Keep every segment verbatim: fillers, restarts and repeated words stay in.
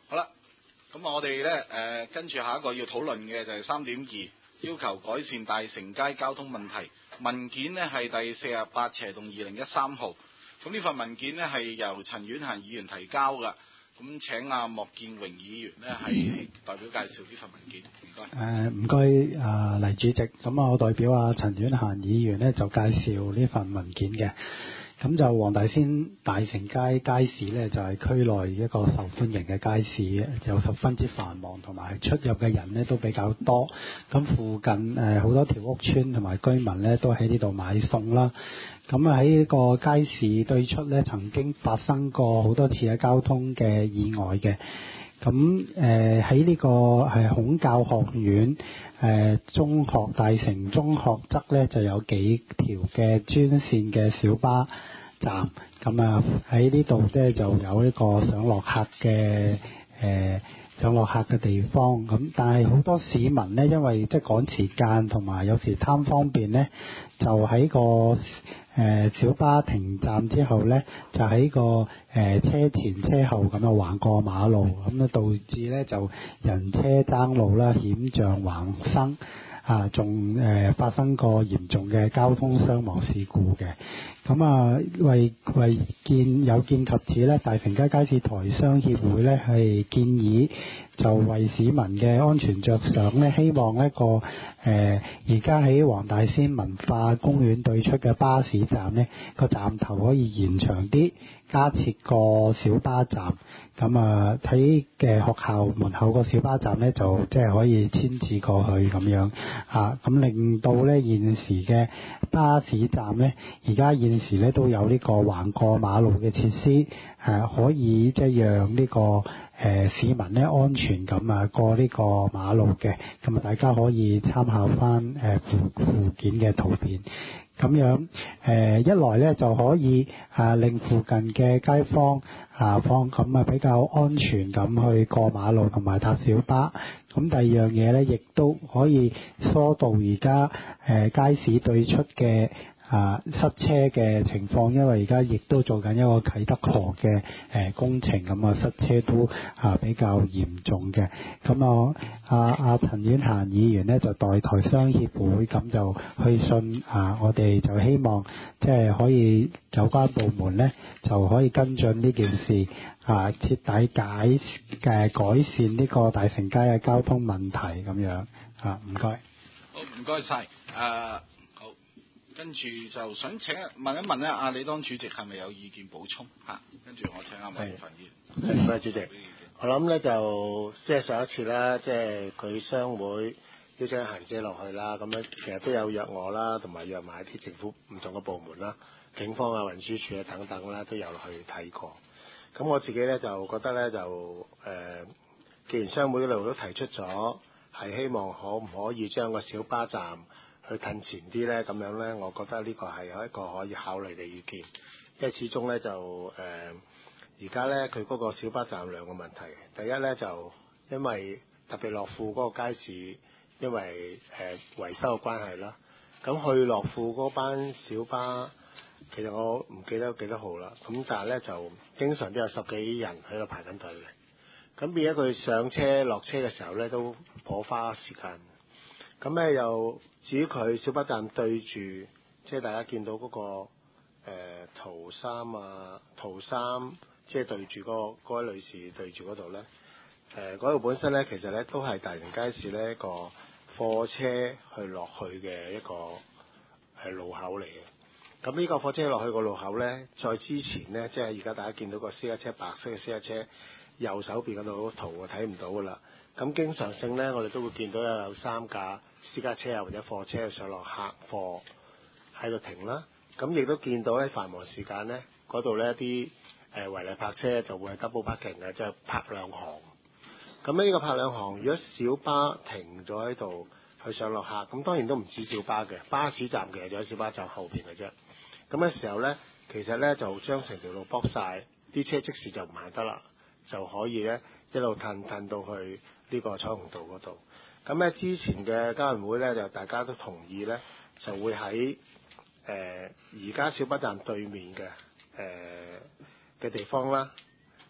好啦，咁我哋咧誒跟住下一個要討論嘅就係三點二，要求改善大成街交通問題。文件呢係第四十八斜動二零一三號。咁呢份文件呢係由陳婉嫻議員提交㗎。咁請阿莫建榮議員呢係代表介紹呢份文件，唔該。 誒唔該啊黎主席，咁我代表阿陳婉嫻議員呢就介紹呢份文件嘅。咁就黃大仙大成街街市呢，就係、是、區內一個受歡迎嘅街市，就十分之繁忙，同埋出入嘅人呢都比較多。咁附近誒好多條屋村同埋居民呢都喺呢度買餸啦。咁啊喺個街市對出呢，曾經發生過好多次嘅交通嘅意外嘅。咁誒喺呢個係孔教學院誒、呃、中學大成中學側咧就有幾條嘅專線嘅小巴站，咁啊喺呢度咧就有一個上落客嘅誒、呃、上落客嘅地方。咁但係好多市民咧，因為即係趕時間同埋有時貪方便咧，就喺個誒、呃、小巴停站之後呢，就喺個誒、呃、車前車後咁啊橫過馬路，咁啊導致呢就人車爭路啦，險象橫生啊，仲誒、呃、發生過嚴重嘅交通傷亡事故嘅。咁啊為為見有見及此呢，大成街街市台商協會呢係建議就為市民嘅安全着想呢，希望一個誒而家喺黃大仙文化公園對出嘅巴士站呢個站頭可以延長啲，加設個小巴站。咁啊喺嘅學校門口個小巴站呢，就即係可以遷至過去咁樣啊，咁令到呢現時嘅巴士站呢，而家現時呢都有呢個橫過馬路嘅設施，誒、啊、可以即係讓呢、這個誒、呃、市民呢安全咁啊過呢個馬路嘅。咁啊大家可以參考翻誒附附件嘅圖片。咁樣誒、呃、一來咧就可以啊令附近嘅街坊啊方咁啊比較安全咁去過馬路同埋搭小巴。咁第二樣嘢咧，亦都可以疏導而家誒街市對出嘅啊塞車嘅情況，因為而家亦都做緊一個啟德河嘅誒、呃、工程，咁啊塞車都啊比較嚴重嘅。咁啊阿阿陳婉嫻議員呢，就代台商協會咁就去信啊，我哋就希望即係可以有關部門呢，就可以跟進呢件事啊，徹底解嘅改善呢個大成街嘅交通問題咁樣啊，唔該。 好，唔該晒。誒、呃，好，跟住就想請問一問咧，阿李當主席係咪有意見補充嚇、啊？跟住我請阿麥份議員。 唔該，主席。我諗咧就即係上一次啦，即係佢商會邀請嫻姐落去啦，咁樣其實都有約我啦，同埋約埋啲政府唔同嘅部門啦，警方啊、運輸署啊等等啦，都有落去睇過。咁我自己咧就覺得咧就誒、呃，既然商會嗰度都提出咗，係希望可唔可以將個小巴站去褪前啲咧，咁樣咧，我覺得呢個係有一個可以考慮嘅意見，因為始終咧就誒。呃而家咧，佢嗰個小巴站有兩個問題。第一咧就因為特別樂富嗰個街市，因為誒、呃、維修嘅關係啦。咁去樂富嗰班小巴，其實我唔記得幾多號啦。咁但係咧就經常都有十幾人喺度排緊隊嘅。咁變咗佢上車落車嘅時候咧，都頗花時間。咁咧又至於佢小巴站對住，即係大家見到嗰、嗰個誒、呃、圖三啊，圖三。即係對住嗰個嗰位女士對住嗰度咧，誒嗰度本身咧其實咧都係大型街市咧一個貨車去落去嘅一個係路口嚟嘅。咁呢個貨車落去個路口咧，再之前咧，即係而家大家見到個私家車白色嘅私家車右手邊嗰度圖啊睇唔到噶啦。咁經常性咧，我哋都會見到有三架私家車啊或者貨車上落客貨喺度停啦。咁亦都見到喺繁忙時間咧，嗰度咧啲誒違例泊車就會係 double parking 嘅，即係泊兩行。咁呢個泊兩行，如果小巴停咗喺度去上落客，咁當然都唔止小巴嘅，巴士站其實就喺小巴站後邊嘅啫。咁嘅時候咧，其實咧就將成條路駁晒，啲車即時就唔行得啦，就可以咧一路褪褪到去呢個彩虹道嗰度。咁咧之前嘅交運會咧就大家都同意咧，就會喺誒而家小巴站對面嘅誒嘅地方啦，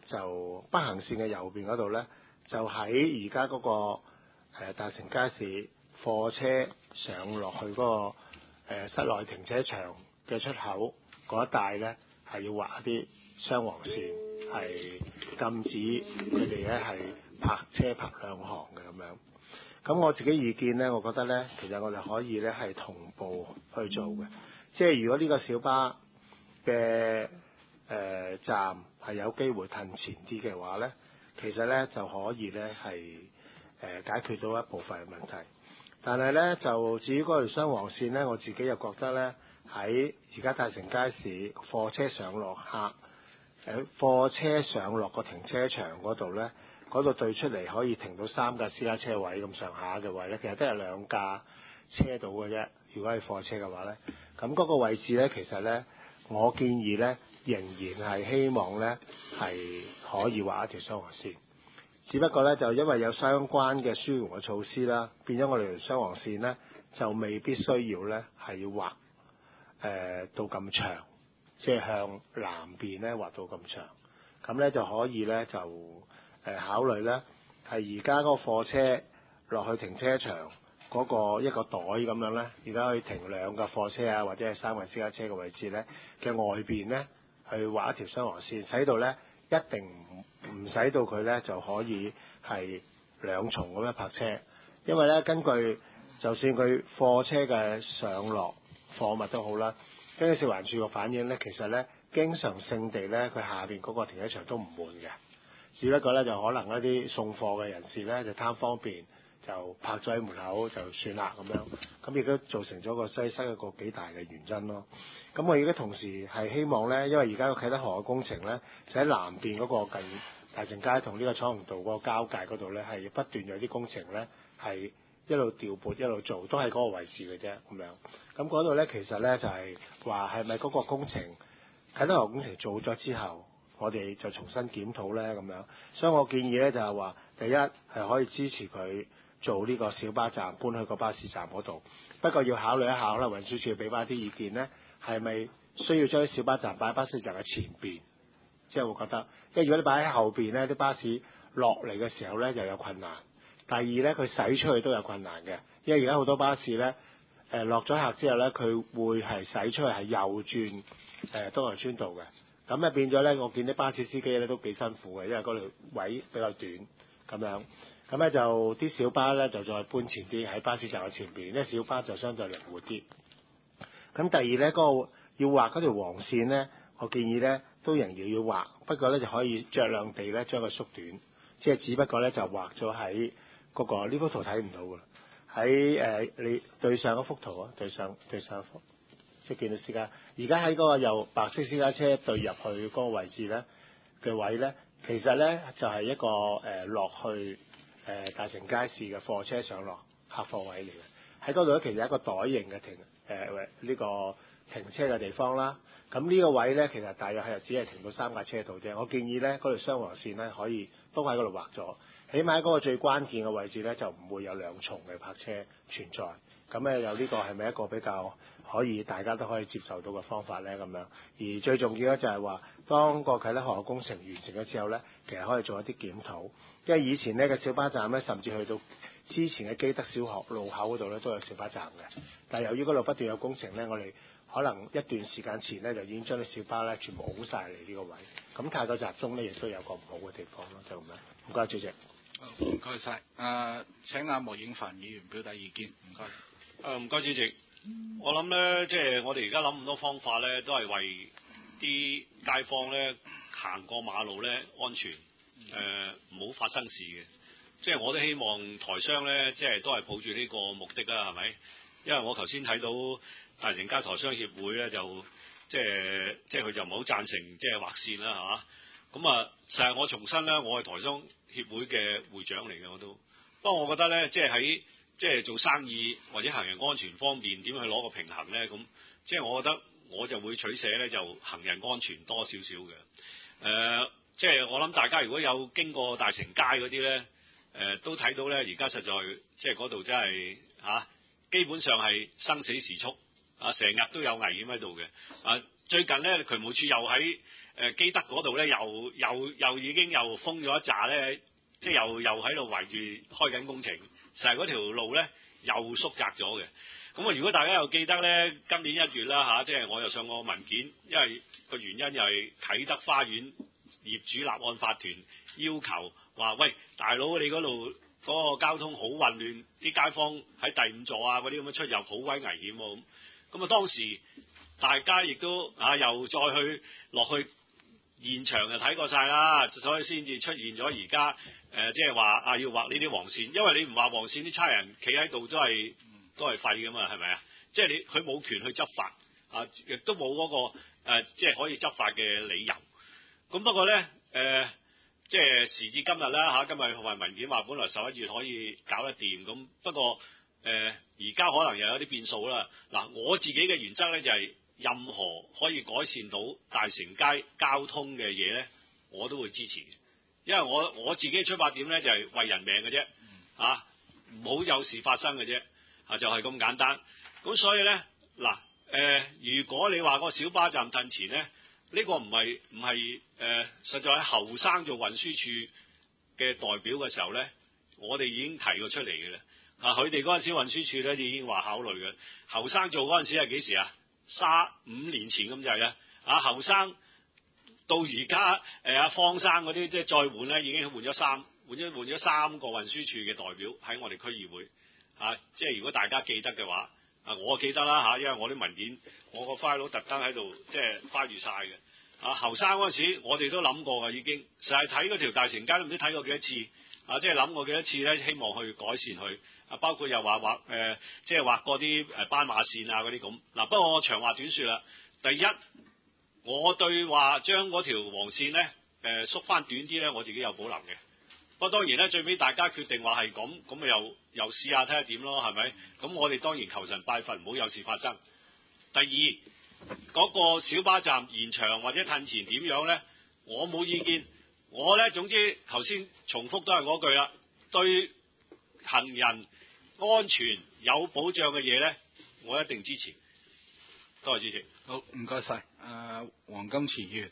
就北行線嘅右邊嗰度咧，就喺而家嗰個、呃、大城街市貨車上落去嗰、嗰個、呃、室內停車場嘅出口嗰一帶咧，係要畫一啲雙黃線，係禁止佢哋咧係泊車泊兩行嘅咁樣。咁我自己意見咧，我覺得咧，其實我哋可以咧係同步去做嘅。即係如果呢個小巴嘅誒、呃、站係有機會褪前啲嘅話咧，其實咧就可以咧係誒解決到一部分嘅問題。但係咧就至於嗰條雙黃線咧，我自己又覺得咧喺而家大城街市貨車上落客誒貨車上落個停車場嗰度咧。嗰度對出嚟可以停到三架私家車位咁上下嘅位咧，其實都係兩架車到嘅啫。如果係貨車嘅話咧，咁嗰個位置咧，其實咧，我建議咧，仍然係希望咧係可以畫一條雙黃線。只不過咧，就因為有相關嘅舒緩嘅措施啦，變咗我哋條雙黃線咧就未必需要咧係要畫誒、呃、到咁長，即係向南邊咧畫到咁長，咁咧就可以咧就。誒考慮咧，係而家嗰個貨車落去停車場嗰個一個袋咁樣咧，而家可以停兩架貨車啊，或者係三架私家車嘅位置咧嘅外邊咧，去畫一條雙黃線，使到咧一定唔唔使到佢咧就可以係兩重咁樣泊車，因為咧根據就算佢貨車嘅上落貨物都好啦，根據食環署嘅反映咧，其實咧經常性地咧佢下邊嗰個停車場都唔滿嘅。只不過咧，就可能一啲送貨嘅人士咧，就貪方便，就泊咗喺門口就算啦咁樣，咁亦都造成咗個擠塞一個幾大嘅原因咯。咁我而家同時係希望咧，因為而家個啟德河嘅工程咧，就喺南邊嗰個近大城街同呢個彩虹道嗰個交界嗰度咧，係不斷有啲工程咧係一路調撥一路做，都係嗰個位置嘅啫咁樣。咁嗰度咧其實咧就係話係咪嗰個工程啟德河工程做咗之後，我哋就重新檢討咧咁樣，所以我建議咧就係話，第一係可以支持佢做呢個小巴站搬去個巴士站嗰度，不過要考慮一下，可能運輸署俾翻啲意見咧，係咪需要將啲小巴站擺喺巴士站嘅前邊？即係會覺得，因為如果你擺喺後邊咧，啲巴士落嚟嘅時候咧又有困難。第二咧，佢駛出去都有困難嘅，因為而家好多巴士咧，誒落咗客之後咧，佢會係駛出去係右轉誒、呃、東洋村道嘅。咁咧變咗咧，我見啲巴士司機咧都幾辛苦嘅，因為嗰條位比較短咁樣。咁咧就啲小巴咧就再搬前啲喺巴士站嘅前邊，因為小巴就相對靈活啲。咁第二咧，嗰、嗰個要畫嗰條黃線咧，我建議咧都仍然要畫，不過咧就可以酌量地咧將佢縮短，即係只不過咧就畫咗喺嗰個呢幅圖睇唔到㗎啦，喺誒、呃、你對上嗰幅圖啊，對上對上一幅。即係見到私家，而家喺嗰個由白色私家車對入去嗰個位置咧嘅位咧，其實咧就係、是、一個誒落、呃、去誒、呃、大城街市嘅貨車上落客貨位嚟嘅。喺嗰度咧，其實係一個袋型嘅停誒呢、呃這個停車嘅地方啦。咁呢個位咧，其實大約係只係停到三架車度啫。我建議咧，嗰條雙黃線咧可以都喺嗰度畫咗，起碼喺嗰個最關鍵嘅位置咧就唔會有兩重嘅泊車存在。咁咧有呢個係咪一個比較可以大家都可以接受到嘅方法咧？咁樣，而最重要咧就係話，當個啟德河工程完成咗之後咧，其實可以做一啲檢討，因為以前呢個小巴站咧，甚至去到之前嘅基德小學路口嗰度咧都有小巴站嘅，但係由於嗰度不斷有工程咧，我哋可能一段時間前咧就已經將啲小巴咧全部拱晒嚟呢個位，咁太過集中咧亦都有個唔好嘅地方咯，就咁樣。唔該，主席。 唔該晒。誒，請阿莫影凡議員表達意見。唔該。 誒唔該，主席。我諗咧，即係我哋而家諗咁多方法咧，都係為啲街坊咧行過馬路咧安全，誒唔好發生事嘅。即係我都希望台商咧，即係都係抱住呢個目的啦，係咪？因為我頭先睇到大城街台商協會咧，就即係即係佢就唔好贊成即係劃線啦，係嘛？咁啊，實係我重申咧，我係台商協會嘅會長嚟嘅，我都。不過我覺得咧，即係喺即係做生意或者行人安全方面點去攞個平衡咧？咁即係我覺得我就會取捨咧，就行人安全多少少嘅。誒、呃，即係我諗大家如果有經過大城街嗰啲咧，誒、呃、都睇到咧，而家實在即係嗰度真係嚇、啊，基本上係生死時速啊，成日都有危險喺度嘅。啊，最近咧渠務署又喺誒基德嗰度咧，又又又已經又封咗一紮咧，即係又又喺度圍住開緊工程，成嗰條路咧又縮窄咗嘅。咁啊，如果大家又記得咧，今年一月啦嚇，即係我又上過文件，因為個原因又係啟德花園業主立案法團要求話，喂，大佬你嗰度嗰個交通好混亂，啲街坊喺第五座啊嗰啲咁樣出入好鬼危險喎。咁咁啊，當時大家亦都啊又再去落去現場就睇過晒啦，所以先至出現咗而家誒，即係話啊要畫呢啲黃線，因為你唔畫黃線，啲差人企喺度都係都係廢噶嘛，係咪啊？即係你佢冇權去執法啊，亦都冇嗰個誒，即係可以執法嘅理由。咁不過咧誒。呃即係時至今日啦嚇，今日份文件話本來十一月可以搞得掂，咁不過誒而家可能又有啲變數啦。嗱，我自己嘅原則咧就係、是、任何可以改善到大成街交通嘅嘢咧，我都會支持嘅，因為我我自己嘅出發點咧就係、是、為人命嘅啫，嚇唔好有事發生嘅啫，啊就係、是、咁簡單。咁所以咧嗱誒，如果你話個小巴站褪前咧。呢個唔係唔係誒，實在喺後生做運輸處嘅代表嘅時候咧，我哋已經提過出嚟嘅啦。啊，佢哋嗰陣時運輸處咧已經話考慮嘅。後生做嗰陣時係幾時啊？三五年前咁就係啦。啊，後生到而家誒阿方生嗰啲即係再換咧，已經換咗三換咗換咗三個運輸處嘅代表喺我哋區議會。啊，即係如果大家記得嘅話。啊！我記得啦嚇，因為我啲文件，我個 file 特登喺度，即係花住晒嘅。啊，後生嗰陣時，我哋都諗過嘅已經，成日睇嗰條大成街都唔知睇過幾多次。啊，即係諗過幾多次咧，希望去改善佢。啊，包括又話畫誒，即係畫過啲誒斑馬線啊嗰啲咁。嗱，不過我長話短説啦。第一，我對話將嗰條黃線咧誒縮翻短啲咧，我自己有保留嘅。不過當然咧，最尾大家決定話係咁，咁咪又又試下睇下點咯，係咪？咁我哋當然求神拜佛，唔好有事發生。第二，嗰個小巴站延長或者褪前點樣咧？我冇意見。我咧總之頭先重複都係嗰句啦，對行人安全有保障嘅嘢咧，我一定支持。多謝主席。 好，唔該晒。誒，黃金池議員，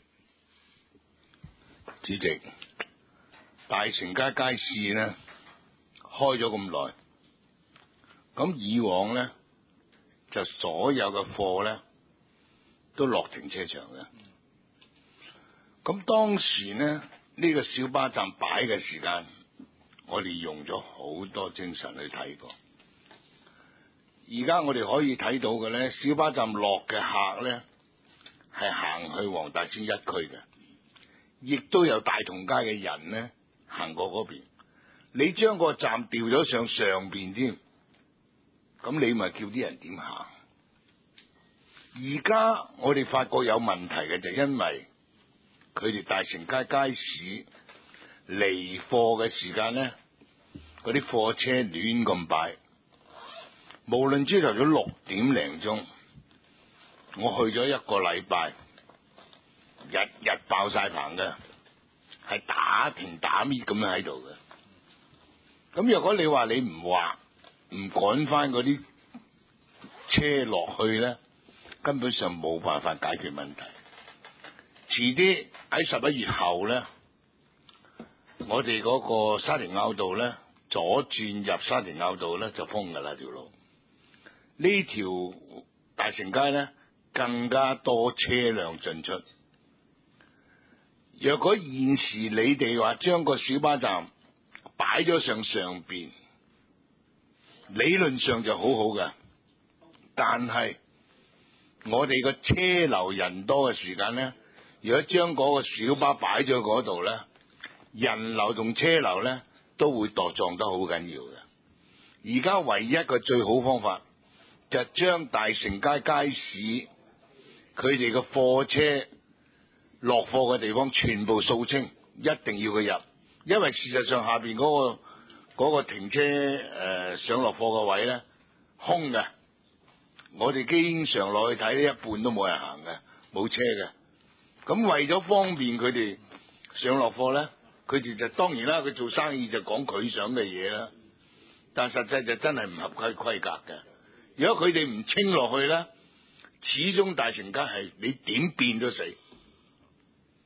主席。大成街街市咧開咗咁耐，咁以往咧就所有嘅貨咧都落停車場嘅。咁當時咧呢、呢個小巴站擺嘅時間，我哋用咗好多精神去睇過。而家我哋可以睇到嘅咧，小巴站落嘅客咧係行去黃大仙一區嘅，亦都有大同街嘅人咧。行過嗰邊，你將個站調咗上上邊添，咁你咪叫啲人點行？而家我哋發覺有問題嘅就因為佢哋大成街街市離貨嘅時間咧，嗰啲貨車亂咁擺，無論朝頭早六點零鐘，我去咗一個禮拜，日日爆晒棚嘅。係打停打搣咁樣喺度嘅，咁若果你話你唔畫唔趕翻嗰啲車落去咧，根本上冇辦法解決問題。遲啲喺十一月後咧，我哋嗰個沙田坳道咧，左轉入沙田坳道咧就封噶啦條路，呢條大成街咧更加多車輛進出。若果現時你哋話將個小巴站擺咗上上邊，理論上就好好嘅，但係我哋個車流人多嘅時間咧，如果將嗰個小巴擺咗嗰度咧，人流同車流咧都會墮撞得好緊要嘅。而家唯一一個最好方法就係將大成街街市佢哋嘅貨車落貨嘅地方全部掃清，一定要佢入，因為事實上下邊嗰個嗰個停車誒、呃、上落貨嘅位咧空嘅，我哋經常落去睇咧，一半都冇人行嘅，冇車嘅。咁為咗方便佢哋上落貨咧，佢哋就當然啦，佢做生意就講佢想嘅嘢啦，但實際就真係唔合規規格嘅。如果佢哋唔清落去咧，始終大成街係你點變都死。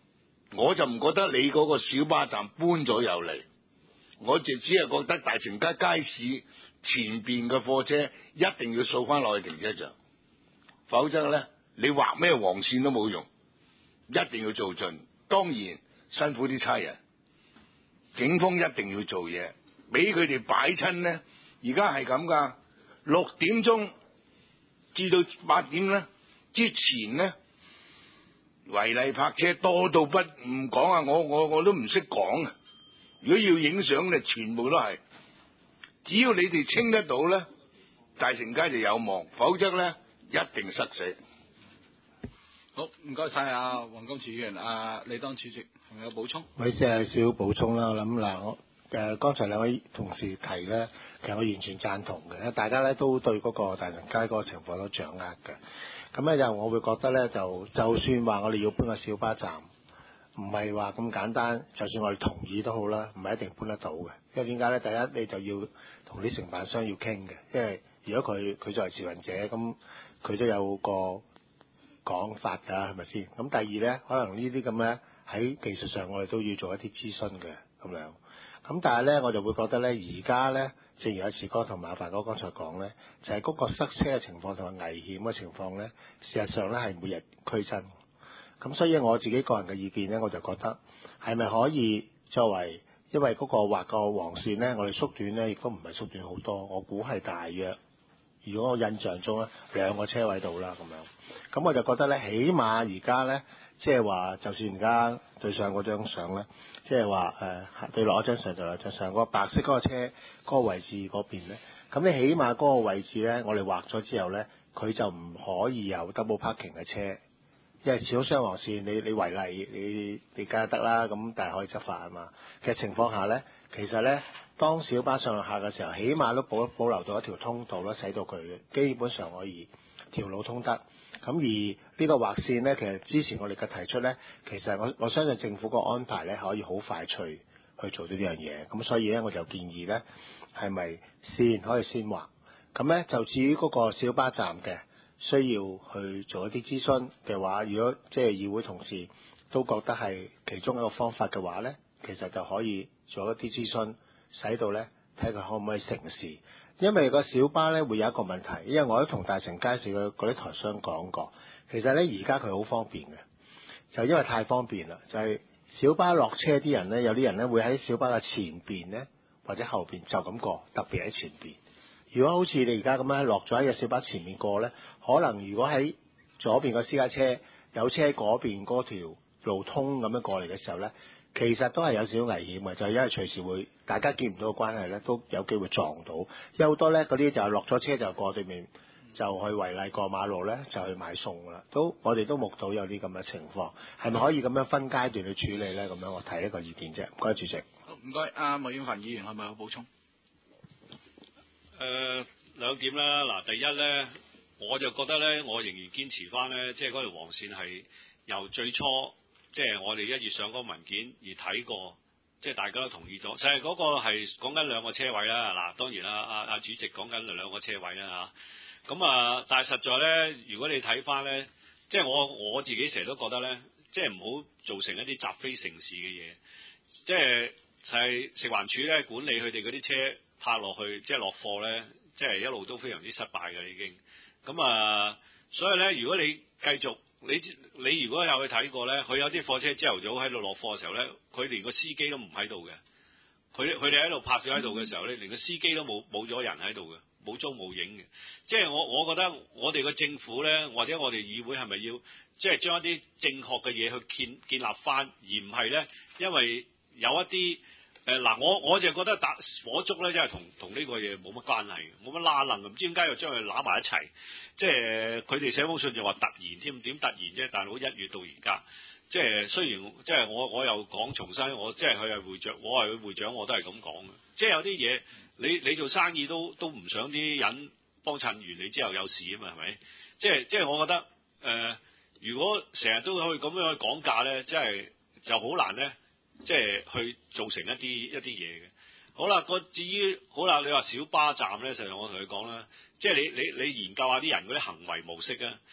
我就唔覺得你嗰個小巴站搬咗又嚟，我就只係覺得大成街街市前邊嘅貨車一定要掃翻落去停車場，否則咧你畫咩黃線都冇用，一定要做盡。當然辛苦啲差人，警方一定要做嘢，俾佢哋擺親咧。而家係咁噶，六點鐘至到八點咧之前咧，違例泊車多到不唔講啊！我我我都唔識講啊！如果要影相咧，全部都係，只要你哋清得到咧，大成街就有望；否則咧，一定塞死。 好，唔該晒啊，黃金池議員，啊，李當主席，係咪有補充？ 我意思係少少補充啦。我諗嗱，我誒剛才兩位同事提咧，其實我完全贊同嘅。大家咧都對嗰個大成街嗰個情況都掌握嘅。咁咧就我會覺得咧，就就算話我哋要搬個小巴站，唔係話咁簡單。就算我哋同意都好啦，唔係一定搬得到嘅。因為點解咧？第一，你就要同啲承辦商要傾嘅。因為如果佢佢作為持份者，咁佢都有個講法㗎，係咪先？咁第二咧，可能呢啲咁咧喺技術上，我哋都要做一啲諮詢嘅咁樣。咁但係咧，我就會覺得咧，而家咧，正如阿慈哥同埋阿凡哥剛才講咧，就係、是、嗰個塞車嘅情況同埋危險嘅情況咧，事實上咧係每日俱增。咁所以我自己個人嘅意見咧，我就覺得係咪可以作為，因為嗰個劃個黃線咧，我哋縮短咧，亦都唔係縮短好多，我估係大約，如果我印象中咧，兩個車位度啦咁樣。咁我就覺得咧，起碼而家咧，即係話，就算而家對上嗰張相咧，即係話誒對落一張相就落張相，嗰個白色嗰個車嗰個位置嗰邊咧，咁你起碼嗰個位置咧，我哋劃咗之後咧，佢就唔可以有 double parking 嘅車，因為始終雙黃線，你你違例，你你梗係得啦，咁但係可以執法啊嘛。嘅情況下咧，其實咧，當小巴上下嘅時候，起碼都保保留到一條通道啦，使到佢基本上可以條路通得。咁而呢個劃線咧，其實之前我哋嘅提出咧，其實我我相信政府個安排咧可以好快脆去做到呢樣嘢。咁所以咧，我就建議咧，係咪先可以先劃？咁咧就至於嗰個小巴站嘅需要去做一啲諮詢嘅話，如果即係議會同事都覺得係其中一個方法嘅話咧，其實就可以做一啲諮詢，使到咧睇佢可唔可以成事。因為個小巴咧會有一個問題，因為我都同大成街市嘅嗰啲台商講過，其實咧而家佢好方便嘅，就因為太方便啦，就係、是、小巴落車啲人咧，有啲人咧會喺小巴嘅前邊咧或者後邊就咁過，特別喺前邊。如果好似你而家咁樣落咗喺個小巴前面過咧，可能如果喺左邊個私家車有車喺嗰邊嗰條路通咁樣過嚟嘅時候咧，其實都係有少少危險嘅，就係、是、因為隨時會大家見唔到嘅關係咧，都有機會撞到。有好多咧嗰啲就係落咗車就過對面，就去違例過馬路咧，就去買餸㗎啦。都我哋都目睹有啲咁嘅情況，係咪可以咁樣分階段去處理咧？咁樣我提一個意見啫。唔該，主席。 好，唔該。阿麥永凡議員係咪有補充？ 誒、呃、兩點啦，嗱，第一咧，我就覺得咧，我仍然堅持翻咧，即係嗰條黃線係由最初，即係我哋一月上嗰個文件而睇過，即係大家都同意咗，就係嗰個係講緊兩個車位啦。嗱，當然啦，阿阿主席講緊兩個車位啦嚇。咁啊，但係實在咧，如果你睇翻咧，即係我我自己成日都覺得咧，即係唔好造成一啲習非成是嘅嘢，即係就係食環署咧管理佢哋嗰啲車泊落去，即係落貨咧，即係一路都非常之失敗嘅已經。咁啊，所以咧，如果你繼續你你如果有去睇過咧，佢有啲貨車朝頭早喺度落貨嘅時候咧，佢連個司機都唔喺度嘅，佢佢哋喺度泊咗喺度嘅時候咧，連個司機都冇冇咗人喺度嘅，冇蹤冇影嘅。即係我我覺得我哋個政府咧，或者我哋議會係咪要即係將一啲正確嘅嘢去建建立翻，而唔係咧，因為有一啲。誒嗱、呃，我我就覺得打火燭咧，真係同同呢個嘢冇乜關係，冇乜拉楞，唔知點解又將佢揦埋一齊。即係佢哋寫封信就話突然添，點突然啫？大佬一月到而家，即係雖然即係我我又講重新，我即係佢係會長，我係佢會長，我都係咁講嘅。即係有啲嘢，你你做生意都都唔想啲人幫襯完你之後有事啊嘛，係咪？即係即係我覺得誒、呃，如果成日都可以咁樣去講價咧，即係就好難咧。即係去造成一啲一啲嘢嘅。好啦，個至於好啦，你話小巴站咧，實際我同佢講啦，即係你你你研究下啲人嗰啲行為模式啊。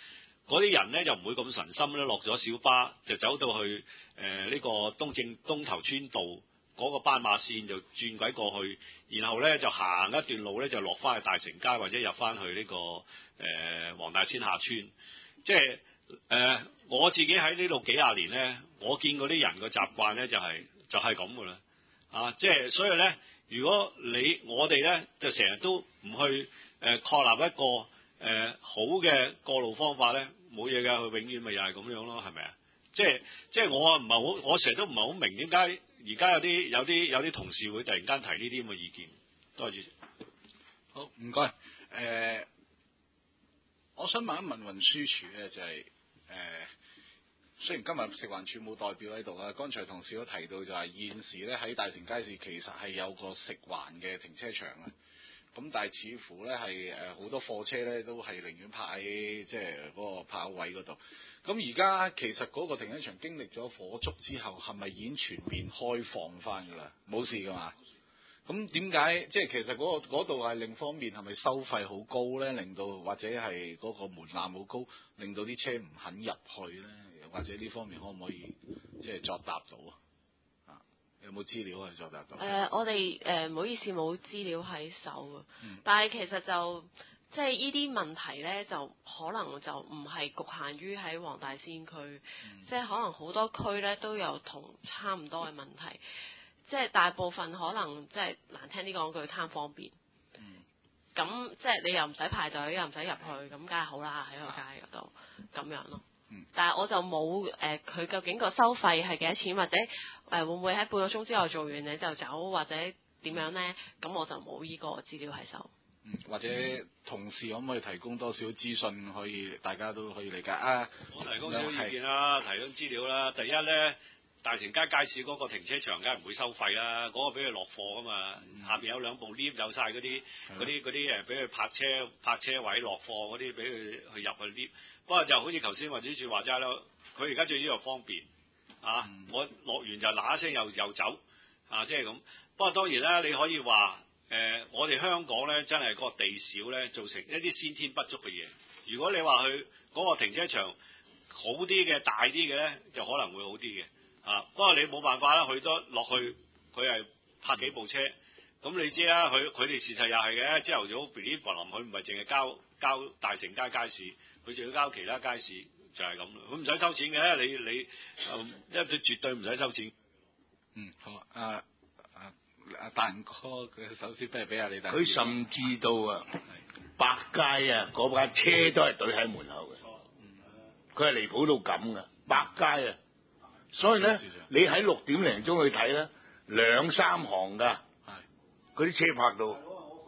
嗰啲人咧就唔會咁神心咧，落咗小巴就走到去誒呢、呃這個東正東頭村道嗰個斑馬線就轉軌過去，然後咧就行一段路咧就落翻去大成街或者入翻去呢、這個誒、呃、黃大仙下村。即係誒、呃、我自己喺呢度幾廿年咧，我見嗰啲人嘅習慣咧就係、是、就係咁噶啦。啊，即係所以咧，如果你我哋咧就成日都唔去誒、呃、確立一個誒、呃、好嘅過路方法咧，冇嘢㗎，佢永遠咪又係咁樣咯，係咪啊？即係即係我唔係好，我成日都唔係好明點解而家有啲有啲有啲同事會突然間提呢啲咁嘅意見。多謝主席。 好，唔該。誒、呃，我想問一問運輸署咧，就係、是、誒。呃雖然今日食環署冇代表喺度啦，剛才同事都提到就係現時咧喺大成街市其實係有個食環嘅停車場啊，咁但係似乎咧係誒好多貨車咧都係寧願泊喺即係嗰個泊位嗰度。咁而家其實嗰個停車場經歷咗火燭之後，係咪已經全面開放翻㗎啦？冇事㗎嘛？咁點解即係其實嗰、嗰度係另一方面係咪收費好高咧？令到或者係嗰個門檻好高，令到啲車唔肯入去咧？或者呢方面可唔可以即係作答到啊？有冇資料去作答到？ 誒、呃，我哋誒唔好意思冇資料喺手啊。 嗯、 但係其實就即係呢啲問題咧，就可能就唔係局限於喺黃大仙區，嗯、即係可能好多區咧都有同差唔多嘅問題。即係大部分可能即係難聽啲講句貪方便。咁、嗯、即係你又唔使排隊，又唔使入去，咁梗係好啦，喺個街嗰度咁樣咯。 嗯、 但係我就冇誒，佢、呃、究竟個收費係幾多錢，或者誒、呃、會唔會喺半個鐘之後做完你就走，或者點樣咧？咁我就冇呢個資料喺手。 嗯，或者同事可唔可以提供多少資訊，可以大家都可以理解啊？ 我提供少少意見啦，提供資料啦。第一咧，大成街街市嗰個停車場梗係唔會收費啦，嗰、嗰個俾佢落貨噶嘛。嗯、下邊有兩部 lift 有晒嗰啲嗰啲嗰啲誒，俾佢泊車泊車位落貨嗰啲，俾佢去入去 lift。不過就好似頭先運輸署話齋咯，佢而家最主要方便啊！嗯、我落完就嗱一聲又又走啊，即係咁。不過當然啦，你可以話誒、呃，我哋香港咧真係個地少咧，造成一啲先天不足嘅嘢。如果你話佢嗰個停車場好啲嘅、大啲嘅咧，就可能會好啲嘅啊。不過你冇辦法啦，去咗落去，佢係泊幾部車。咁、嗯、你知啦，佢佢哋事實又係嘅，朝頭早 believe 佢唔係淨係交交大成街街市。佢仲要交其他街市，就係咁咯。佢唔使收錢嘅，你你，一佢絕對唔使收錢。 嗯，好啊，啊啊大仁哥，佢首先不如俾下你。 佢甚至到啊，百佳啊，嗰架車都係隊喺門口嘅。佢係離譜到咁嘅，百佳啊。所以咧，你喺六點零鐘去睇咧，兩三行㗎。係。嗰啲車泊到。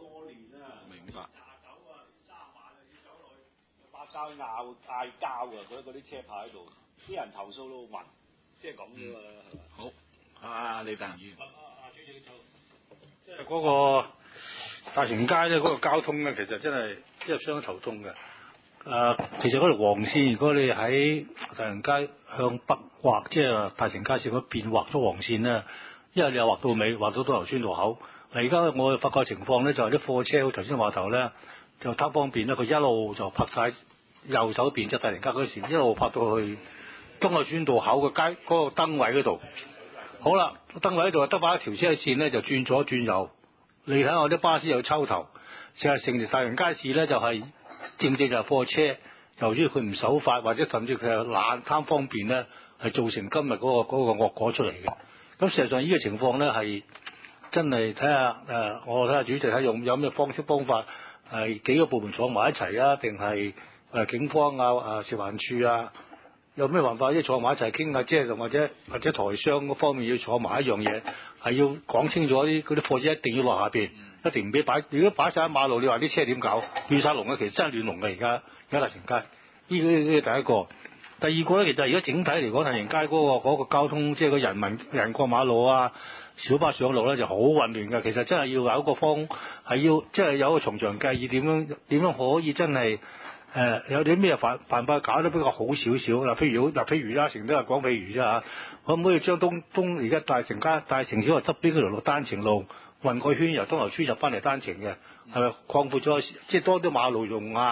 交拗嗌交嘅，嗰嗰啲車泊喺度，啲人投訴都暈，即係咁啫嘛，係嘛？ 好，啊李達議員， 即係嗰個大成街咧，嗰個交通咧，其實真係即係相當頭痛嘅。誒、呃，其實嗰條黃線，如果你喺大成街向北畫，即係大成街市嗰邊畫咗黃線咧，因為你又畫到尾，畫到東頭村路口。嗱，而家我發覺情況咧，就係、是、啲貨車，好頭先話頭咧，就貪方便咧，佢一路就泊晒。右手邊即係大成街嗰時，一路泊到去東頭村道口嘅街嗰、嗰個燈位嗰度。好啦，燈位喺度得翻一條車線咧，就轉左轉右。你睇下我啲巴士又抽頭，成日成條大成街市咧就係、係、正正就係貨車，由於佢唔守法或者甚至佢係懶貪方便咧，係造成今日嗰、嗰個嗰、嗰個惡果出嚟嘅。咁事實上呢個情況咧係真係睇下誒，我睇下主席睇用有咩方式方法係幾個部門坐埋一齊啊，定係？誒警方啊、誒食環署啊，有咩辦法？即係坐埋一齊傾下，即係或者或者台商嗰方面要坐埋一樣嘢，係要講清楚啲嗰啲貨車一定要落下邊，嗯、一定唔俾擺。如果擺晒喺馬路，你話啲車點搞？亂晒龍啊！其實真係亂龍嘅而家，而家大成街。呢個呢個第一個，第二個咧，其實而家整體嚟講，大成街嗰、嗰個嗰個交通，即係個人民人過馬路啊、小巴上路咧，就好混亂嘅。其實真係要有一個方係要，即係有一個從長計議，點樣點樣可以真係。誒、呃、有啲咩辦辦法搞得比較好少少嗱，譬如嗱，譬如啦，成日都係講譬如啫嚇，可唔可以將東東而家大成街大城小學側邊嗰條路單程路運個圈由東頭村入翻嚟單程嘅，係咪擴闊咗，即係多啲馬路用啊，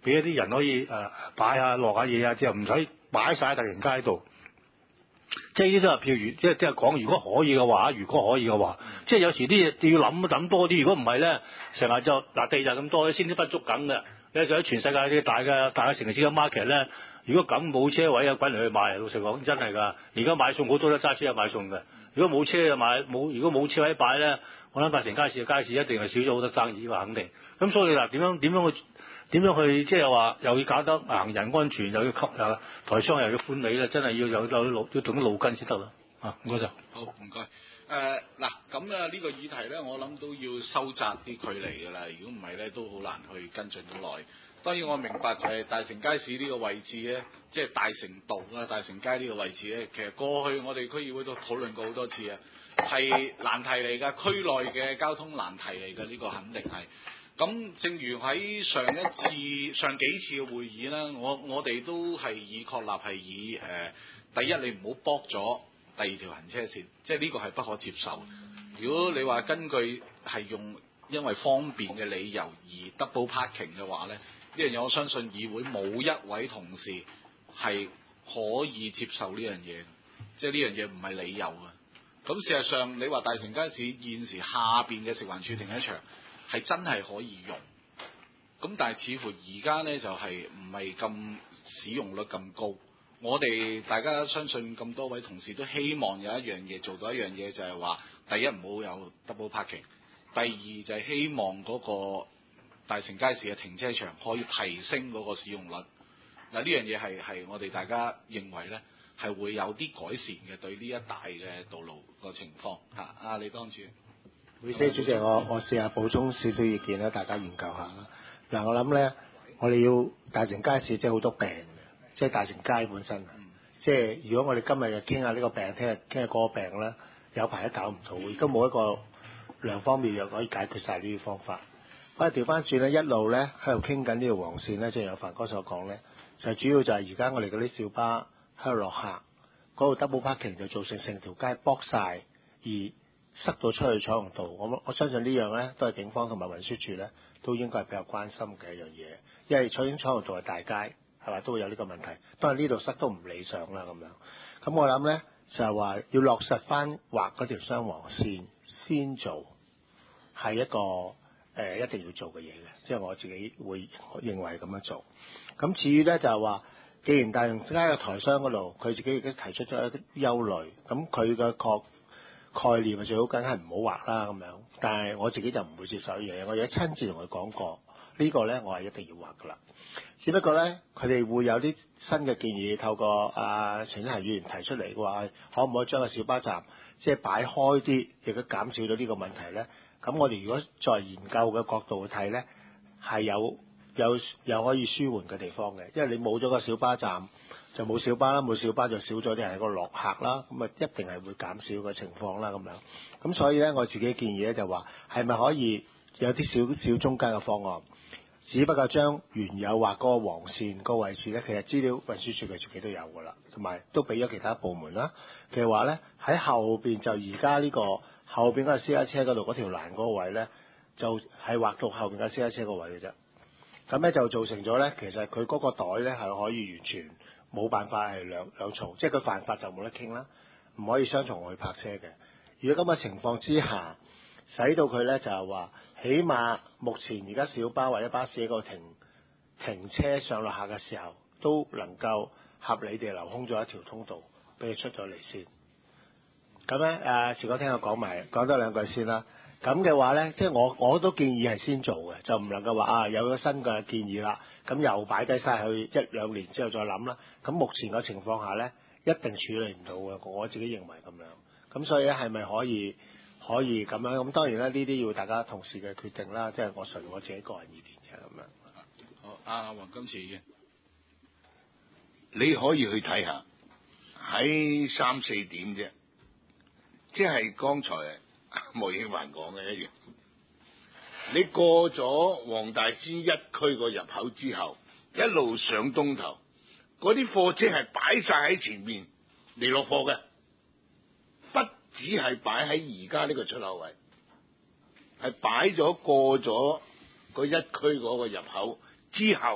俾一啲人可以誒、呃、擺下落下嘢啊，之後唔使擺晒喺大型街度。即係呢啲都係譬如，即係即係講，如果可以嘅話，如果可以嘅話，即係有時啲嘢要諗諗多啲。如果唔係咧，成日就嗱地就咁多，先天不足緊嘅。你喺全世界啲大嘅大嘅城市嘅 market 咧，如果咁冇車位啊，滾嚟去買。老實講，真係㗎。而家買餸好多都揸車去買餸嘅。如果冇車就買冇，如果冇車位擺咧，我諗大成街市嘅街市一定係少咗好多生意㗎，肯定。咁所以嗱，點樣點樣去點樣去即係話又要搞得行人安全，又要吸啊台商又要歡喜咧，真係要有有腦要動啲腦筋先得啦。啊，唔該晒。 好，唔該。誒嗱，咁啊呢個議題咧，我諗都要收窄啲距離㗎啦。如果唔係咧，都好難去跟進得耐。當然我明白就係大成街市呢個位置咧，即係大成道啊、大成街呢個位置咧，其實過去我哋區議會都討論過好多次啊，係難題嚟㗎，區內嘅交通難題嚟㗎，呢個肯定係。咁正如喺上一次、上幾次嘅會議啦，我我哋都係以確立係以誒、呃，第一你唔好駁咗第二條行車線，即係呢個係不可接受。如果你話根據係用因為方便嘅理由而 double parking 嘅話咧，呢樣嘢我相信議會冇一位同事係可以接受呢樣嘢，即係呢樣嘢唔係理由啊。咁事實上你話大成街市現時下邊嘅食環署停車場係真係可以用，咁但係似乎而家呢就係唔係咁使用率咁高。我哋大家相信咁多位同事都希望有一樣嘢做到一樣嘢，就係話第一唔好有 double parking， 第二就係希望嗰個大成街市嘅停車場可以提升嗰個使用率。嗱，呢樣嘢係係我哋大家認為呢係會有啲改善嘅，對呢一帶嘅道路個情況嚇。啊，李當主席。 會師主席，我我試下補充少少意見啦，大家研究下啦。嗱，我諗咧，我哋要大成街市即係好多病嘅，即係大成街本身啊。嗯、即係如果我哋今日又傾下呢個病，聽日傾下嗰個病咧，有排都搞唔到，亦都冇一個良方妙藥可以解決晒呢啲方法。我哋調翻轉咧，一路咧喺度傾緊呢條黃線咧，正如有凡哥所講咧，就係主要就係而家我哋嗰啲小巴喺度落客，嗰度 double parking 就造成成條街剝晒，而塞到出去彩虹道，我我相信呢樣咧都係警方同埋運輸署咧都應該係比較關心嘅一樣嘢，因為彩虹彩虹道係大街，係咪都會有呢個問題？當然呢度塞都唔理想啦咁樣。咁我諗咧就係話要落實翻畫嗰條雙黃線先做，係一個誒、呃、一定要做嘅嘢嘅，即係我自己會認為咁樣做。咁至於咧就係話，既然大成街嘅台商嗰度佢自己已經提出咗一啲憂慮，咁佢嘅確概念啊最好梗係唔好畫啦咁樣，但係我自己就唔會接受呢樣嘢。我而家親自同佢講過，這個、呢個咧我係一定要畫噶啦。只不過咧，佢哋會有啲新嘅建議，透過啊陳展嫻議員提出嚟嘅話，可唔可以將個小巴站即係擺開啲，亦都減少咗呢個問題咧？咁我哋如果在研究嘅角度去睇咧，係有有有可以舒緩嘅地方嘅，因為你冇咗個小巴站，就冇小巴啦，冇小巴就少咗啲人喺個落客啦，咁啊一定係會減少嘅情況啦咁樣。咁所以咧，我自己建議咧就話，係咪可以有啲少少中間嘅方案？只不過將原有畫嗰個黃線個位置咧，其實資料運輸署佢自己都有㗎啦，同埋都俾咗其他部門啦。其實話咧喺後邊就而家呢個後邊嗰個私家車嗰度嗰條欄嗰個位咧，就係畫到後邊嘅私家車個位嘅啫。咁咧就造成咗咧，其實佢嗰個袋咧係可以完全冇辦法係兩兩重，即係佢犯法就冇得傾啦，唔可以雙重去泊車嘅。如果咁嘅情況之下，使到佢咧就係話，起碼目前而家小巴或者巴士喺個停停車上落客嘅時候，都能夠合理地留空咗一條通道俾佢出咗嚟先。咁咧誒，前哥聽我講埋講多兩句先啦。咁嘅話咧，即係我我都建議係先做嘅，就唔能夠話啊有咗新嘅建議啦，咁又擺低晒去一兩年之後再諗啦。咁目前嘅情況下咧，一定處理唔到嘅，我自己認為咁樣。咁所以咧，係咪可以可以咁樣？咁當然啦，呢啲要大家同事嘅決定啦，即係我純我自己個人意見嘅咁樣。 好，阿黃金池嘅， 你可以去睇下喺三四點啫，即係剛才莫應凡講嘅一樣。你過咗黃大仙一區個入口之後，一路上東頭，嗰啲貨車係擺晒喺前面嚟落貨嘅，不只係擺喺而家呢個出口位，係擺咗過咗嗰一區嗰個入口之後，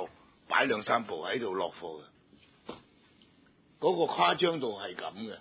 擺兩三部喺度落貨嘅，嗰、個誇張度係咁嘅。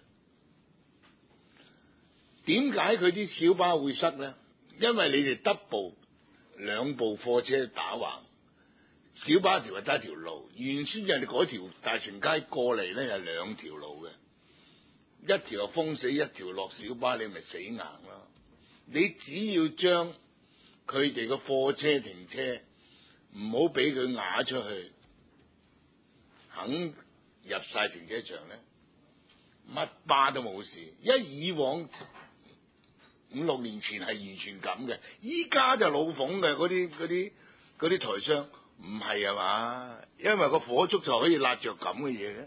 點解佢啲小巴會塞咧？因為你哋 double 兩部貨車打橫，小巴條係得一條路，原先人哋嗰條大成街過嚟咧係兩條路嘅，一條係封死，一條落小巴，你咪死硬咯。你只要將佢哋嘅貨車停車，唔好俾佢壓出去，肯入晒停車場咧，乜巴都冇事。一以往五六年前係完全咁嘅，依家就老馮嘅嗰啲嗰啲嗰啲台商唔係啊嘛，因為個火燭就可以焫着咁嘅嘢嘅。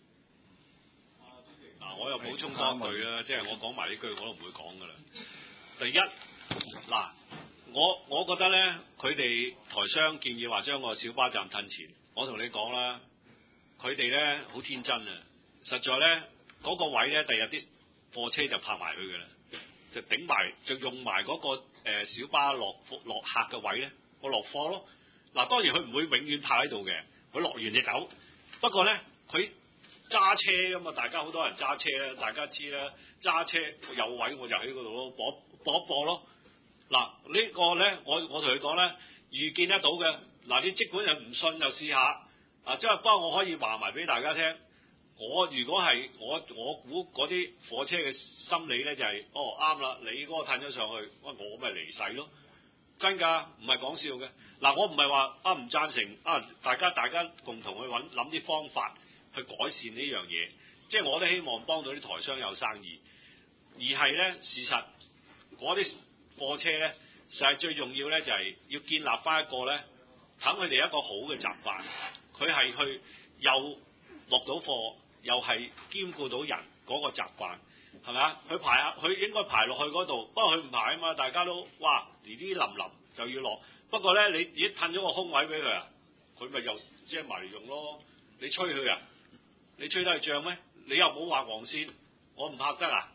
嗱，我又補充多一句啦，即係我講埋呢句我都唔會講噶啦。第一，嗱，我我覺得咧，佢哋台商建議話將個小巴站褪前，我同你講啦，佢哋咧好天真啊，實在咧嗰、嗰個位咧，第日啲貨車就泊埋去噶啦。就頂埋，就用埋嗰、那個、呃、小巴落落客嘅位咧，我落貨咯。嗱，當然佢唔會永遠泊喺度嘅，佢落完就走。不過咧，佢揸車噶嘛，大家好多人揸車咧，大家知啦，揸車有位我就喺嗰度咯，搏搏一搏咯。嗱，這個、呢個咧，我我同佢講咧，預見得到嘅。嗱，你即管又唔信就試下。啊，即係不過我可以話埋俾大家聽。我如果係我我估嗰啲火車嘅心理咧就係、是，哦啱啦，你嗰個褪咗上去，我我咪離世咯，真㗎，唔係講笑嘅。嗱，我唔係話啊唔贊成啊，大家大家共同去揾諗啲方法去改善呢樣嘢，即係我都希望幫到啲台商有生意，而係咧事實嗰啲貨車咧，實係最重要咧就係要建立翻一個咧，等佢哋一個好嘅習慣，佢係去又落到貨。又係兼顧到人嗰個習慣，係咪啊？佢排下，佢應該排落去嗰度，不過佢唔排啊嘛，大家都哇呢啲淋淋就要落。不過咧，你已經褪咗個空位俾佢啊，佢咪又即係埋嚟用咯。你吹佢啊？你吹得佢脹咩？你又冇畫黃線，我唔拍得啊！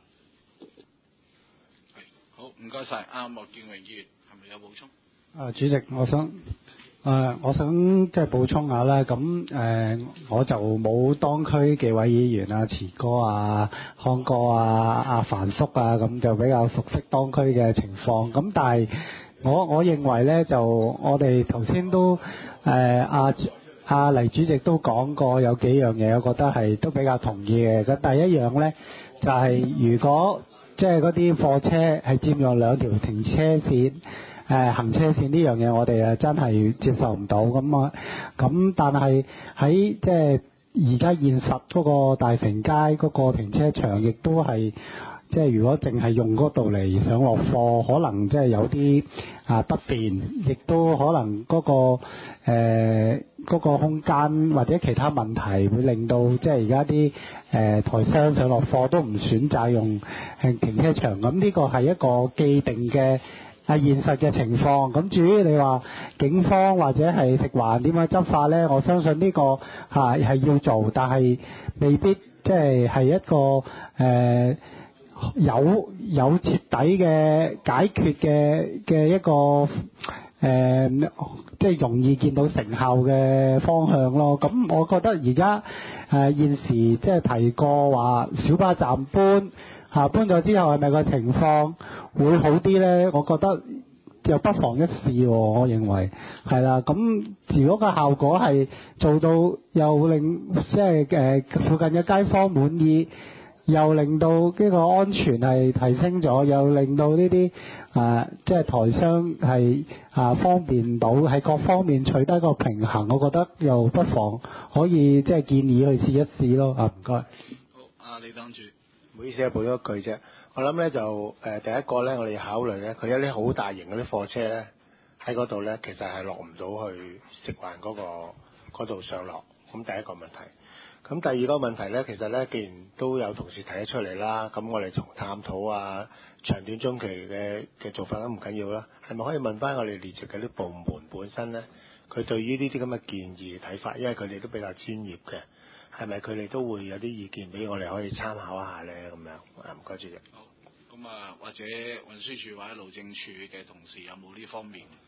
好，唔該晒。阿莫建榮議員係咪有補充？ 啊，主席，我想。誒、呃，我想即係補充下啦。咁誒、呃，我就冇當區幾位議員啊，慈哥啊、康哥啊、阿凡叔啊，咁就比較熟悉當區嘅情況。咁但係我我認為咧，就我哋頭先都誒阿阿黎主席都講過有幾樣嘢，我覺得係都比較同意嘅。咁第一樣咧，就係、是、如果即係嗰啲貨車係佔用兩條停車線。誒、呃、行車線呢樣嘢我哋誒真係接受唔到咁啊，咁但係喺即係而家現實嗰個大成街嗰個停車場，亦都係即係如果淨係用嗰度嚟上落貨，可能即係有啲啊不便，亦都可能嗰、嗰個誒嗰、呃嗰個空間或者其他問題，會令到即係而家啲誒台商上落貨都唔選擇用停車場，咁呢個係一個既定嘅。係現實嘅情況，咁至於你話警方或者係食環點樣執法呢？我相信呢個嚇係要做，但係未必即係係一個誒、呃、有有徹底嘅解決嘅嘅一個誒，即、呃、係、就是、容易見到成效嘅方向咯。咁我覺得而家誒現時即係提過話小巴站搬。啊，搬咗之後係咪個情況會好啲呢？我覺得就不妨一試喎。我認為係啦。咁如果個效果係做到又令即係誒附近嘅街坊滿意，又令到呢個安全係提升咗，又令到呢啲啊即係台商係啊方便到喺各方面取得個平衡，我覺得又不妨可以即係建議去試一試咯。啊，唔該。 好，啊李當主。 唔好意思啊，補咗一句啫。我諗咧就誒、呃、第一個咧，我哋要考慮咧，佢有啲好大型嗰啲貨車咧喺嗰度咧，其實係落唔到去食環嗰、嗰個嗰度上落。咁第一個問題。咁第二個問題咧，其實咧，既然都有同事提咗出嚟啦，咁我哋從探討啊長短中期嘅嘅做法都唔緊要啦。係咪可以問翻我哋列席嘅啲部門本身咧，佢對於呢啲咁嘅建議睇法，因為佢哋都比較專業嘅。係咪佢哋都會有啲意見俾我哋可以參考一下咧？咁樣啊，唔該主席。 好，咁啊，或者運輸署或者路政署嘅同事有冇呢方面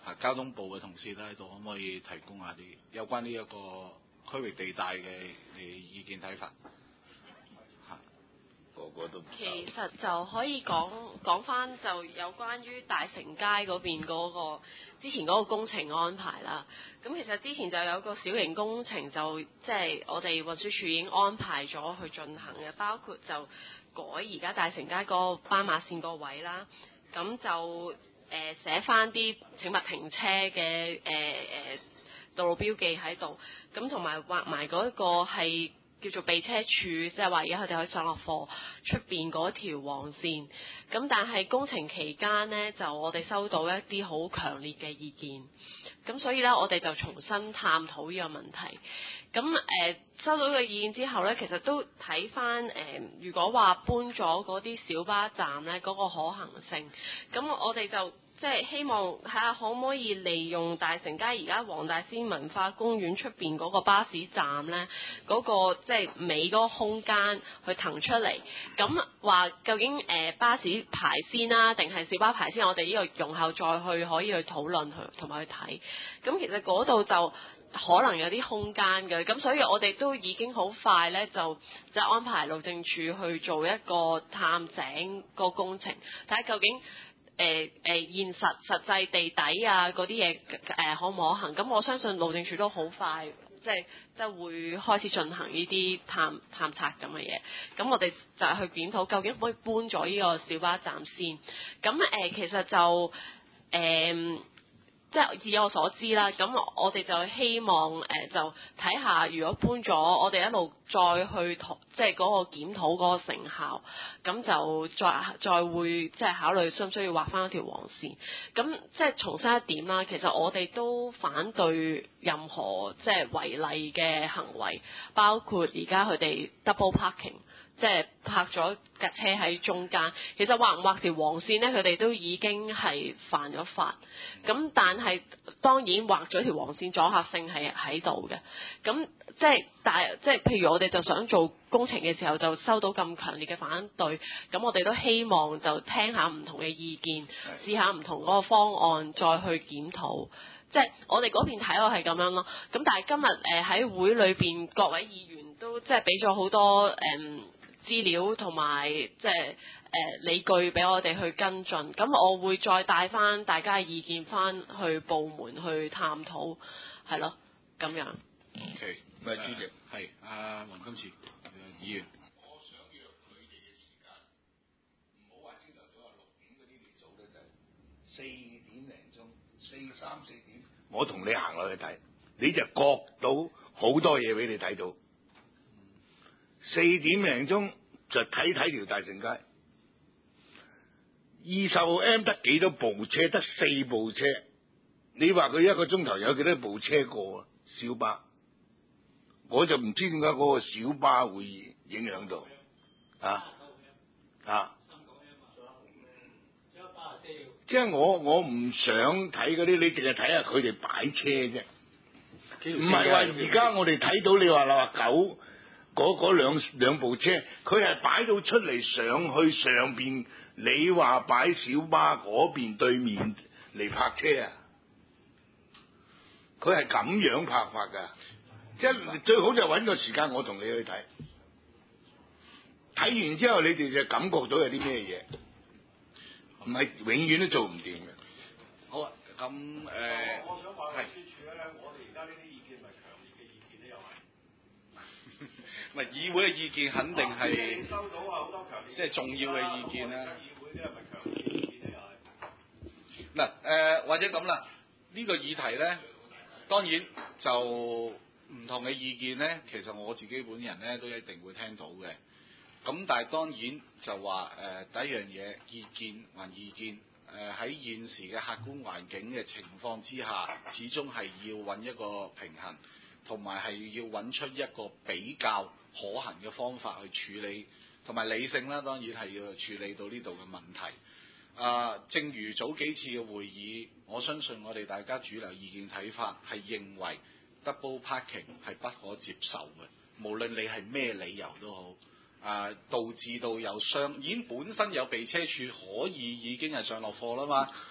啊交通部嘅同事都喺度，可唔可以提供下啲有關呢一個區域地帶嘅誒意見睇法？嚇， 個個都唔其實就可以講講翻就有關於大成街嗰邊嗰個之前嗰個工程安排啦。咁其實之前就有個小型工程就即係、就是、我哋運輸署已經安排咗去進行嘅，包括就改而家大成街嗰個斑馬線個位啦。咁就誒、呃、寫翻啲請勿停車嘅誒誒道路標記喺度，咁同埋畫埋嗰一個係叫做備車處，即係話而家佢哋可以上落貨出邊嗰條黃線。咁但係工程期間呢，就我哋收到一啲好強烈嘅意見，咁所以呢，我哋就重新探討呢個問題。咁誒、呃、收到呢個意見之後呢，其實都睇翻誒，如果話搬咗嗰啲小巴站呢，嗰、那個可行性，咁我哋就即係希望睇下可唔可以利用大成街而家黃大仙文化公園出邊嗰個巴士站呢，嗰、那個即係尾嗰個空間去騰出嚟。咁話究竟誒、呃、巴士排先啦，定係小巴排先？我哋呢個容後再去可以去討論去同埋去睇。咁其實嗰度就可能有啲空間嘅，咁所以我哋都已經好快呢，就就安排路政署去做一個探井個工程，睇下究竟誒誒、呃呃、現實實際地底啊嗰啲嘢誒可唔可行？咁我相信路政署都好快，即係即係會開始進行呢啲探探測咁嘅嘢。咁我哋就係去檢討究竟可唔可以搬咗呢個小巴站先。咁誒、呃、其實就誒。呃即係以我所知啦，咁我哋就希望誒、呃、就睇下，如果搬咗，我哋一路再去即係嗰個檢討嗰個成效，咁就再再會即係考慮需唔需要畫翻一條黃線。咁即係重申一點啦，其實我哋都反對任何即係違例嘅行為，包括而家佢哋 double parking。即係泊咗架車喺中間，其實畫唔畫條黃線呢，佢哋都已經係犯咗法。咁但係當然畫咗條黃線，阻嚇性係喺度嘅。咁即係但係即係譬如我哋就想做工程嘅時候，就收到咁強烈嘅反對。咁我哋都希望就聽下唔同嘅意見，試下唔同嗰個方案，再去檢討。即係我哋嗰邊睇落係咁樣咯。咁但係今日誒喺會裏邊各位議員都即係俾咗好多誒。嗯資料同埋即係誒理據俾我哋去跟進，咁我會再帶翻大家嘅意見翻去部門去探討，係咯咁樣。 OK，唔係主席，係阿黃金池議員。 我想約佢哋嘅時間，唔好話朝頭早啊六點嗰啲嚟做咧，就係四點零鐘，四三四點，我同你行落去睇，你就覺到好多嘢俾你睇到。四點零鐘就睇睇條大成街，二十號 M 得幾多部車？得四部車。你話佢一個鐘頭有幾多部車過啊？小巴，我就唔知點解嗰個小巴會影響到啊啊！即係我我唔想睇嗰啲，你淨係睇下佢哋擺車啫，唔係話而家我哋睇到你話啦話九。嗰嗰兩兩部車，佢係擺到出嚟上去上邊，你話擺小巴嗰邊對面嚟泊車啊？佢係咁樣泊法㗎，即係最好就揾個時間我同你去睇，睇完之後你哋就感覺到有啲咩嘢，唔係永遠都做唔掂嘅。 好啊，咁誒，呃、 我想話運輸署咧，我哋而家呢啲意見咪強烈嘅意見咧，又係。 唔係議會嘅意見，肯定係收到啊好多強烈， 即係重要嘅意見啦。 議會咧係咪強烈嘅意見咧？又係嗱誒，或者咁啦，呢、呢個議題咧，當然就唔同嘅意見咧，其實我自己本人咧都一定會聽到嘅。咁但係當然就話誒、呃、第一樣嘢，意見還意見，誒、呃、喺現時嘅客觀環境嘅情況之下，始終係要揾一個平衡，同埋係要揾出一個比較可行嘅方法去處理，同埋理性啦，當然係要處理到呢度嘅問題。啊、呃，正如早幾次嘅會議，我相信我哋大家主流意見睇法係認為 double parking 係不可接受嘅，無論你係咩理由都好。啊、呃，導致到有商已經本身有備車處可以已經係上落貨啦嘛，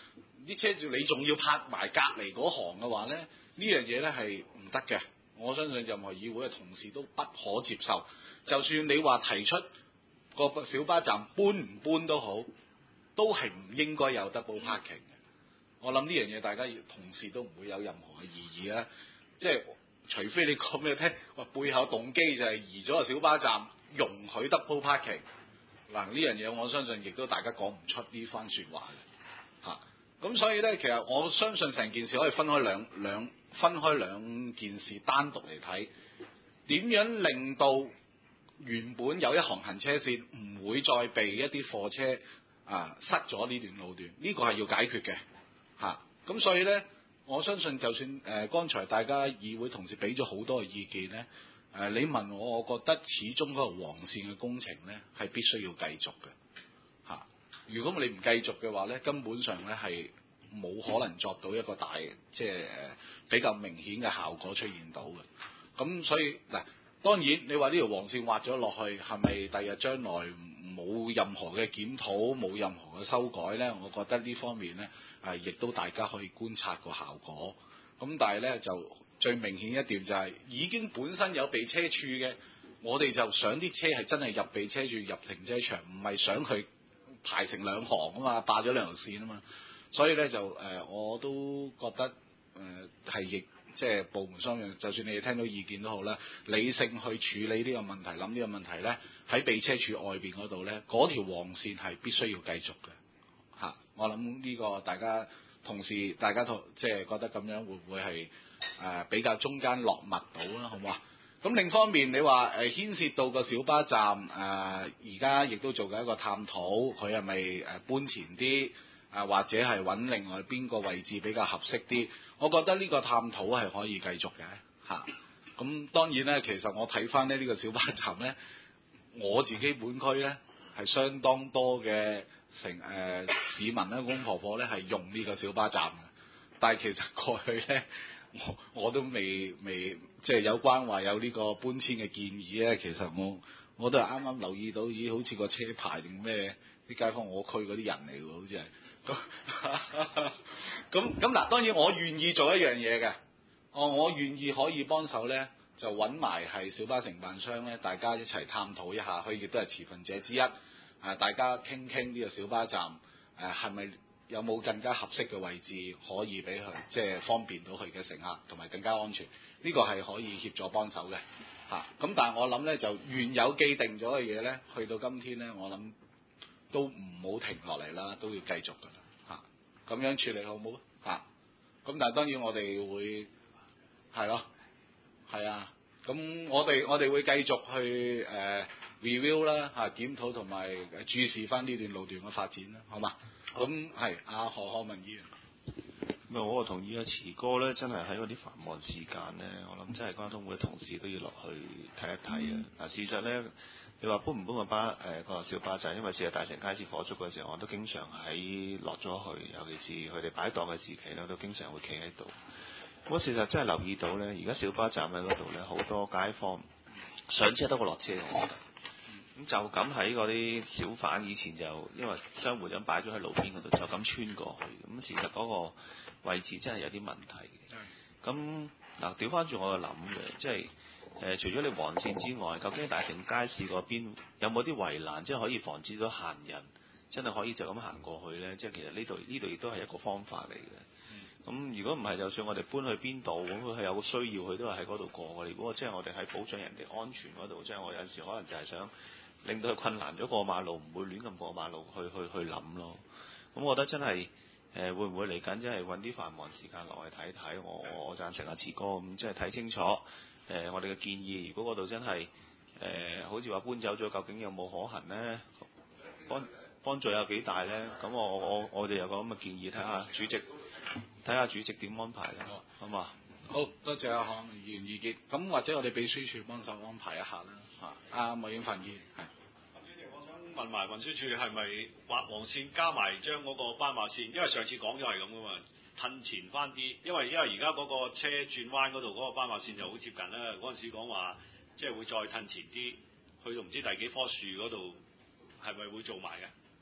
啲車主你仲要拍埋隔離嗰行嘅話咧，呢樣嘢咧係唔得嘅。我相信任何議會嘅同事都不可接受。就算你話提出個小巴站搬唔搬都好，都係唔應該有 double parking 嘅。我諗呢樣嘢大家同事都唔會有任何嘅異議啦。即係除非你講俾我聽，話背後動機就係移咗個小巴站，容許 double parking。嗱呢樣嘢我相信亦都大家講唔出呢番説話嘅嚇。咁、啊、所以咧，其實我相信成件事可以分開兩兩分開兩件事單獨嚟睇，點樣令到原本有一行行車線唔會再被一啲貨車啊塞咗呢段路段，呢、這個係要解決嘅嚇。咁、啊、所以咧，我相信就算誒、呃、剛才大家議會同事俾咗好多嘅意見咧，誒、呃、你問我，我覺得始終嗰個黃線嘅工程咧係必須要繼續嘅嚇。如果你唔繼續嘅話咧，根本上咧係冇可能作到一個大即係誒比較明顯嘅效果出現到嘅。咁所以嗱。當然，你話呢條黃線畫咗落去，係咪第日將來冇任何嘅檢討、冇任何嘅修改呢？我覺得呢方面呢，誒亦都大家可以觀察個效果。咁但係呢，就最明顯一點就係、是，已經本身有備車處嘅，我哋就想啲車係真係入備車處、入停車場，唔係想佢排成兩行啊嘛，霸咗兩條線啊嘛。所以呢，就誒、呃，我都覺得誒係亦。呃即係部門雙樣，就算你哋聽到意見都好啦，理性去處理呢個問題，諗呢個問題咧，喺備車處外邊嗰度咧，嗰條黃線係必須要繼續嘅嚇、啊。我諗呢個大家同事，大家同即係覺得咁樣會唔會係誒、呃、比較中間落墨到啦？好唔好啊？咁另一方面，你話誒、呃、牽涉到個小巴站誒，而家亦都做緊一個探討，佢係咪誒搬前啲？啊，或者係揾另外邊個位置比較合適啲？我覺得呢個探討係可以繼續嘅嚇。咁、啊、當然咧，其實我睇翻咧呢個小巴站咧，我自己本區咧係相當多嘅成誒、呃、市民咧，公婆婆咧係用呢個小巴站嘅。但係其實過去咧，我我都未未即係有關話有呢個搬遷嘅建議咧。其實我我都係啱啱留意到，咦？好似個車牌定咩？啲街坊我區嗰啲人嚟㗎，好似係。咁咁咁嗱，當然我願意做一樣嘢嘅，哦，我願意可以幫手咧，就揾埋係小巴承辦商咧，大家一齊探討一下，佢亦都係持份者之一，啊，大家傾傾呢個小巴站誒係咪有冇更加合適嘅位置可以俾佢，即係方便到佢嘅乘客，同埋更加安全，呢、這個係可以協助幫手嘅嚇。咁、啊、但係我諗咧，就原有既定咗嘅嘢咧，去到今天咧，我諗。都唔好停落嚟啦，都要繼續噶啦嚇，咁樣處理好唔好啊？咁但係當然我哋會係咯，係啊，咁我哋我哋會繼續去誒、呃、review 啦嚇，檢討同埋注視翻呢段路段嘅發展啦，好嘛？咁係阿何漢文議員， 咁我同意啊，池哥咧真係喺嗰啲繁忙時間咧，我諗真係交通會嘅同事都要落去睇一睇啊！嗱、嗯，事實咧。你話搬唔搬個巴誒個、呃、小巴站，因為事實大成街市火燭嘅時候，我都經常喺落咗去，尤其是佢哋擺檔嘅時期咧，都經常會企喺度。我事實真係留意到咧，而家小巴站喺嗰度咧，好多街坊上車多過落車，我覺得。咁就咁喺嗰啲小販以前就因為商戶咁擺咗喺路邊嗰度，就咁穿過去。咁事實嗰個位置真係有啲問題嘅。咁嗱，調翻轉我就諗嘅，即係。誒、呃，除咗你黃線之外，究竟大成街市嗰邊有冇啲圍欄，即係可以防止到行人，真係可以就咁行過去咧？即係其實呢度呢度亦都係一個方法嚟嘅。咁、嗯、如果唔係，就算我哋搬去邊度，咁佢係有個需要，佢都係喺嗰度過嘅。如果即係我哋喺保障人哋安全嗰度，即係我有陣時可能就係想令到佢困難咗過馬路，唔會亂咁過馬路去去去諗咯。咁、嗯、我覺得真係誒、呃，會唔會嚟緊即係揾啲繁忙時間落去睇睇？我我贊成阿慈哥咁，即係睇清楚。誒、呃，我哋嘅建議，如果嗰度真係誒、呃，好似話搬走咗，究竟有冇可行咧？幫幫助有幾大咧？咁我我我哋有個咁嘅建議，睇下主席，睇下主席點安排啦，好嘛？ 好多謝阿項議員意見，咁或者我哋秘書處幫手安排一下啦。嚇，阿麥永凡議員係。 主席，我想問埋運輸署係咪畫黃線加埋將嗰個斑馬線？因為上次講咗係咁噶嘛。褪前翻啲，因為因為而家嗰個車轉彎嗰度嗰個斑馬線就好接近啦。嗰陣時講話即係會再褪前啲，去到唔知第幾棵樹嗰度，係咪會做埋嘅？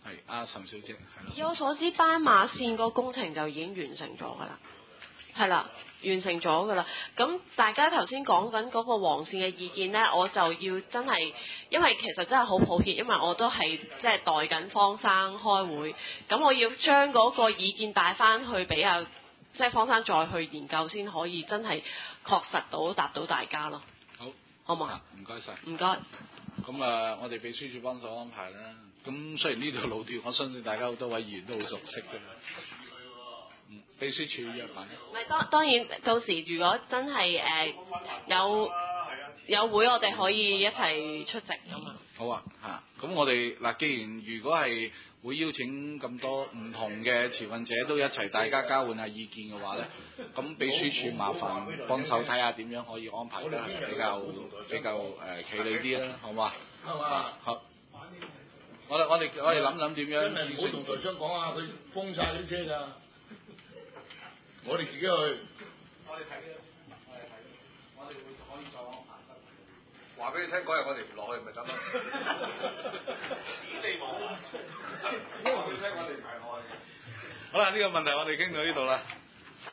係阿岑小姐，係啦。 以我所知，斑馬線個工程就已經完成咗㗎啦，係啦，完成咗㗎啦。咁大家頭先講緊嗰個黃線嘅意見呢，我就要真係，因為其實真係好抱歉，因為我都係即係代緊方生開會，咁我要將嗰個意見帶翻去俾啊，即係方生再去研究先可以真係確實到答到大家咯。 好， 好唔好啊？ 唔該晒。 唔該。 咁啊，我哋秘書處幫手安排啦。咁雖然呢條路段，我相信大家好多位議員都好熟悉㗎嘛。嗯，秘書處約埋。 唔係當當然，到時如果真係誒、呃、有有會，我哋可以一齊出席㗎嘛。 好啊，嚇！咁我哋嗱，既然如果係會邀請咁多唔同嘅持份者都一齊，大家交換下意見嘅話咧，咁秘書處麻煩幫手睇下點樣可以安排得係比較比較誒企理啲啦，好嘛？ 係嘛？ 好。我哋我哋我哋諗諗點樣？ 真係唔好同台商講啊！佢封晒啲車㗎，我哋自己去。 我哋睇嘅，我哋睇嘅，我哋會可以再安排得。 話俾你聽，嗰日我哋唔落去咪得咯。 你話啦，話俾你聽，我哋唔係開嘅。好啦，呢個問題我哋傾到呢度啦。